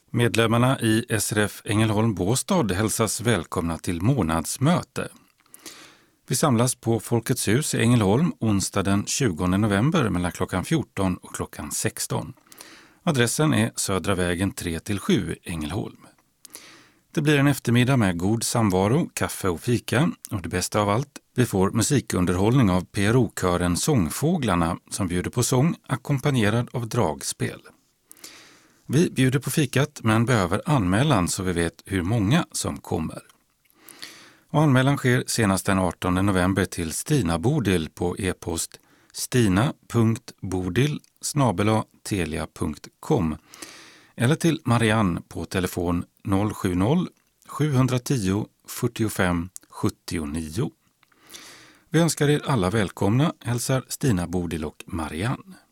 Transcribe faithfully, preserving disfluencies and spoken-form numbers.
Medlemmarna i S R F Ängelholm Båstad hälsas välkomna till månadsmöte. Vi samlas på Folkets hus i Ängelholm onsdag den tjugonde november mellan klockan fjorton och klockan sexton. Adressen är Södra vägen tre till sju Ängelholm. Det blir en eftermiddag med god samvaro, kaffe och fika och det bästa av allt, vi får musikunderhållning av P R O-kören Sångfåglarna som bjuder på sång ackompanjerad av dragspel. Vi bjuder på fikat men behöver anmälan så vi vet hur många som kommer. Och anmälan sker senast den artonde november till Stina Bodil på e-post stina punkt bodil snabel-a telia punkt com eller till Marianne på telefon noll sju noll sju ett noll fyrtiofem sjuttionio. Vi önskar er alla välkomna, hälsar Stina Bodil och Marianne.